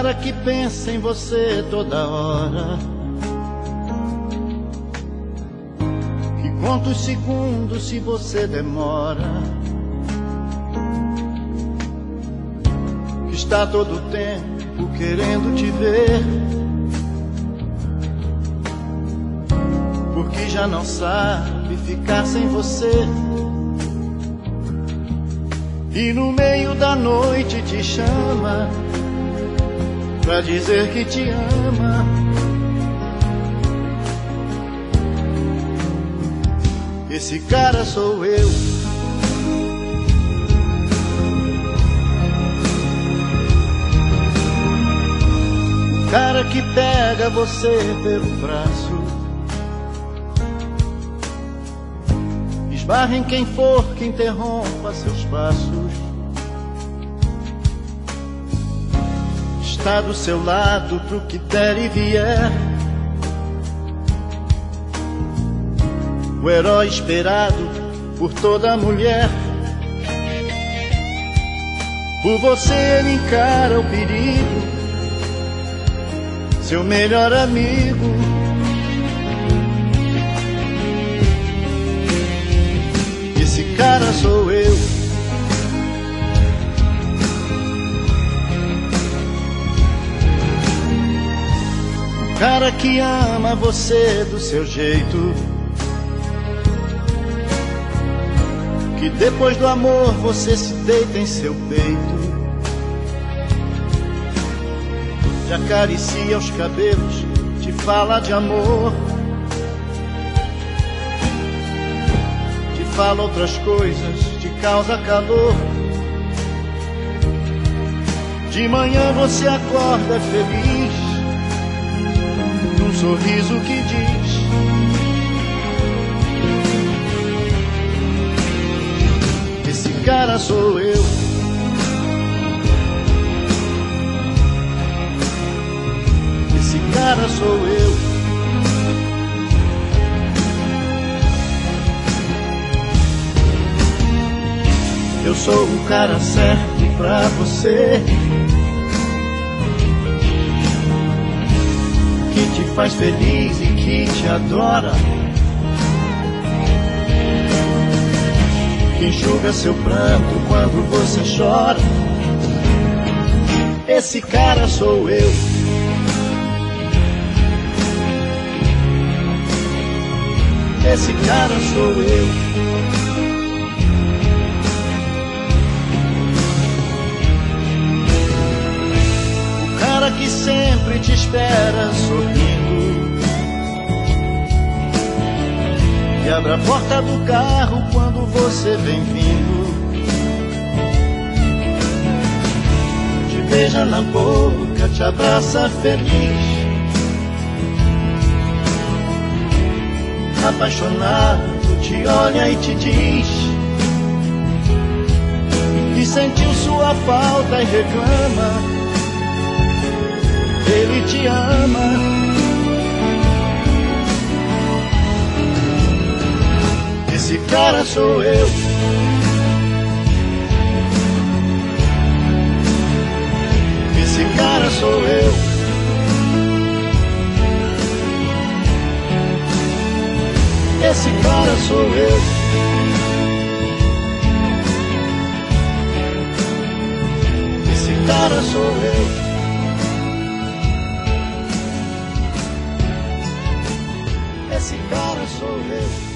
cara que pensa em você toda hora, que conta os segundos se você demora, que está todo o tempo querendo te ver, porque já não sabe ficar sem você. E no meio da noite te chama pra dizer que te ama. Esse cara sou eu. O cara que pega você pelo braço, esbarra em quem for que interrompa seus passos, está do seu lado pro que der e vier, o herói esperado por toda mulher. Por você ele encara o perigo, seu melhor amigo. Esse cara sou eu. O cara que ama você do seu jeito, que depois do amor você se deita em seu peito, te acaricia os cabelos, te fala de amor, te fala outras coisas, te causa calor. De manhã você acorda feliz, num sorriso que diz: esse cara sou eu. Esse cara sou eu. Eu sou o cara certo pra você, que te faz feliz e que te adora, que enxuga seu pranto quando você chora. Esse cara sou eu. Esse cara sou eu. O cara que sempre te espera sorrindo, que abre a porta do carro quando você vem vindo, te beija na boca, te abraça feliz, apaixonado te olha e te diz que sentiu sua falta e reclama, ele te ama. Esse cara sou eu. Esse cara sou eu. Esse cara sou eu. Esse cara sou eu. Esse cara sou eu.